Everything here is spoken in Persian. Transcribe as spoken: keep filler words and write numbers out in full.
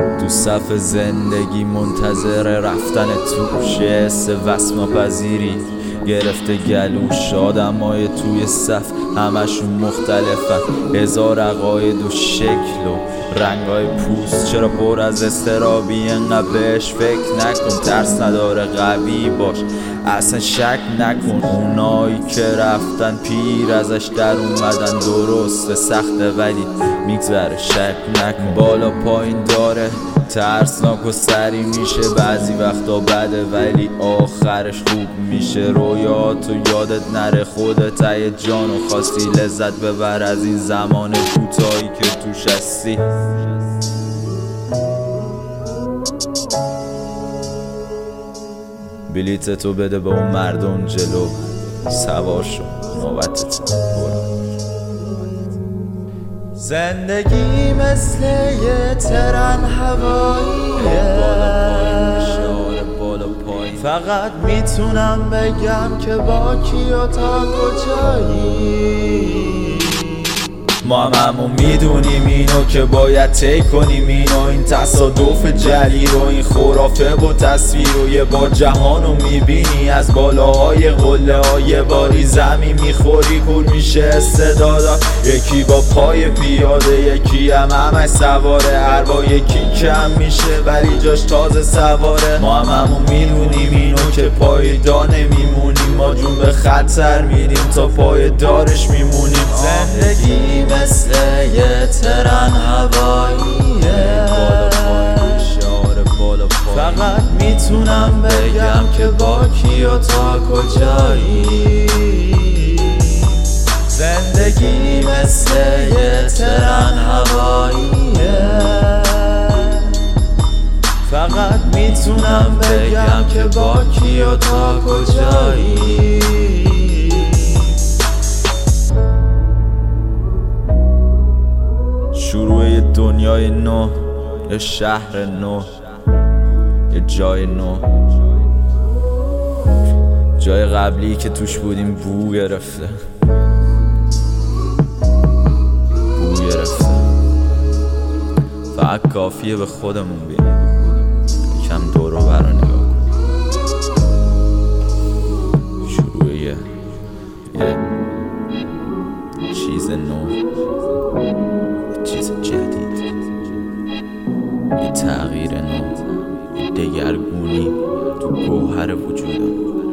تو صف زندگی منتظر رفتن توشه حس وصف ناپذیری گرفته گلوش آدمای توی صف همشون مختلفن، هزار عقاید و شکل و رنگای پوست. چرا پر از استرابی انقدر بهش فکر نکن، ترس نداره قوی باش اصلا شک نکن. اونایی که رفتن پیر ازش در اومدن درسته سخته ولی میگذره شک نکن. بالا پایین داره ترسناک و سری میشه، بعضی وقتا بده ولی آخرش خوب میشه. رویاتو یادت نره خودت ته جانو خواستی لذت ببر از این زمان کوتاهی که توش هستی. بلیتتو بده به اون مردم جلو، سوار شو نوبتت برو. زندگی مثل یه ترن هواییه، فقط میتونم بگم که با کی و تا کجایی. ما هم همون میدونیم اینو که باید طی کنیم اینو، این تصادف جلی رو، این خرافه با تصویر رو. یه بار جهانو میبینی از بالاهای قله های باری زمین میخوری کور میشه استعدادا. یکی با پای پیاده یکی هم همش سواره، هر با یکی کم میشه ولی جاش تازه سواره. ما هم همون میدونیم اینو که پایدار نمیمونیم، ما جون به خطر میریم تا پای دارش میمونیم. زندگی مثل یه ترن هواییه، فقط میتونم بگم که با کی و تا کجایی. زندگی مثل یه ترن هواییه، فقط میتونم بگم که با کی و تا کجایی. شروع یه دنیای نو، یه شهر نو، یه جای نو. جای قبلی که توش بودیم بو گرفته، بو گرفته. فقط کافیه به خودمون بینیم، یکم دور و بر رو نگاه کن. شروع یه یه چیز نو، چیز جدید، یه تغییر نو، یه دگرگونی تو گوهر وجودم.